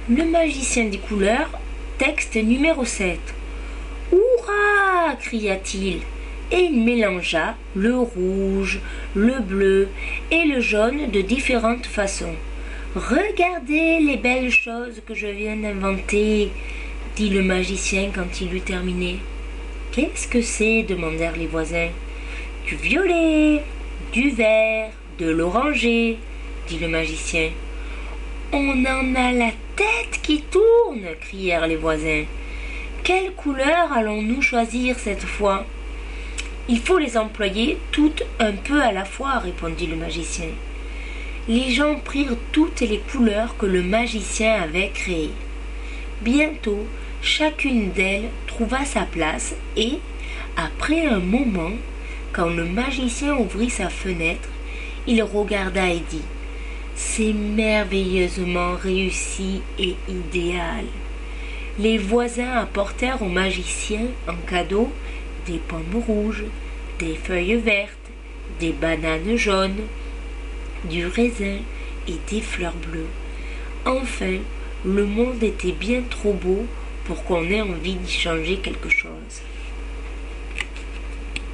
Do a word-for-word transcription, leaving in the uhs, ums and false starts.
Le magicien des couleurs, texte numéro sept. Hurrah! Cria-t-il, et il mélangea le rouge, le bleu et le jaune de différentes façons. Regardez les belles choses que je viens d'inventer, dit le magicien quand il eut terminé. Qu'est-ce que c'est? Demandèrent les voisins. Du violet, du vert, de l'oranger, dit le magicien. On en a la tête qui tourne, crièrent les voisins. Quelle couleur allons-nous choisir cette fois? Il faut les employer toutes un peu à la fois, répondit le magicien. Les gens prirent toutes les couleurs que le magicien avait créées. Bientôt, chacune d'elles trouva sa place et, après un moment, quand le magicien ouvrit sa fenêtre, il regarda et dit « C'est merveilleusement réussi et idéal. » Les voisins apportèrent au magicien en cadeau des pommes rouges, des feuilles vertes, des bananes jaunes, du raisin et des fleurs bleues. Enfin, le monde était bien trop beau pour qu'on ait envie d'y changer quelque chose.